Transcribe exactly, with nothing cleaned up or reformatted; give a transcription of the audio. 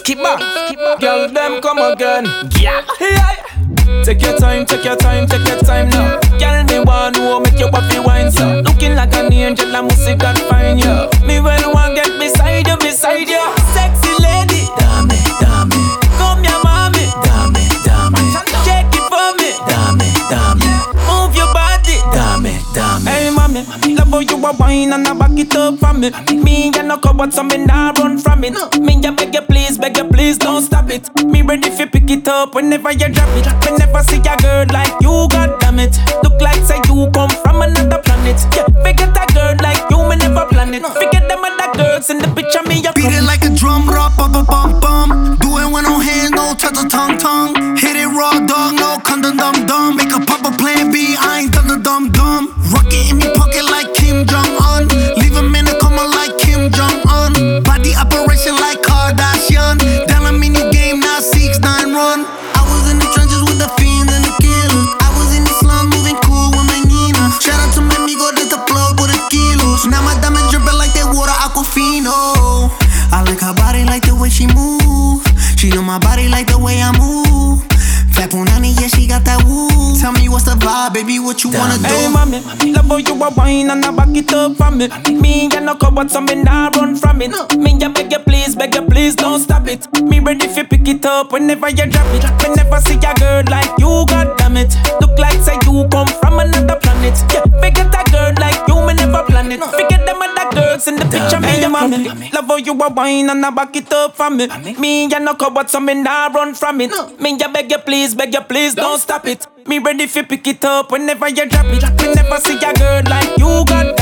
skip back. Girl, them come again. Yeah. Yeah. Take your time, take your time, take your time now. Girl, me one who make you happy wine so. Looking like an angel, I must see God find you. Me well want get beside you, beside you. Sexy lady, dame, dame. Come here, mommy, dame, dame. Shake it for me, dame, dame. Move your body, dame, dame. Hey, mommy, love how you a wine and I back it up for me. Me and no cupboard, so me nah run from it. Me ya beg you please, beg you please, don't stop it. Me ready fi pick it up whenever you drop it. Whenever see a girl like you, god damn it. Look like say you come from another planet. Yeah, forget a girl like you, me never plan it. Forget them other girls in the picture, me ya beat it like a drum, rock, bum, bum, bum, bum. Do it with no hands, no touch or tongue, tongue. Hit it raw, dog, no condom, dum, dum. Make a pop a plan B, I ain't done the dumb, dumb. Rocket in me pocket like Kim Jong-un. Leave him in a coma like Kim Jong-un. Body operation like Kardashian. Down a mini game, now six nine run. I was in the trenches with the fiends and the killers. I was in the slums moving cool with my Nina. Shout out to my amigo, that's the plug with the kilos. Now my diamonds dripping like that water Aquafino. I like her body like the way she move. She know my body like the way I move. Fat Punani, yeah, she got that woo. Tell me what's the vibe, baby, what you wanna do? Hey, mommy, love how you a wine and I back it up for me. Me and no cupboard, so me nah run from it. Me ya beg you please, beg you please, don't stop it. Me ready fi pick it up whenever you drop it. Whenever see a girl like you, god damn it. Look like say you come from another planet. Yeah, forget a girl like you, me never plan it. Forget them other girls in the picture, me ya mommy. Love how you a wine and I back it up for me. Me and no cupboard, so me nah run from it. Me ya beg you please, beg you please, don't stop it. Me ready fi pick it up whenever you drop it. Whenever see a girl like you, god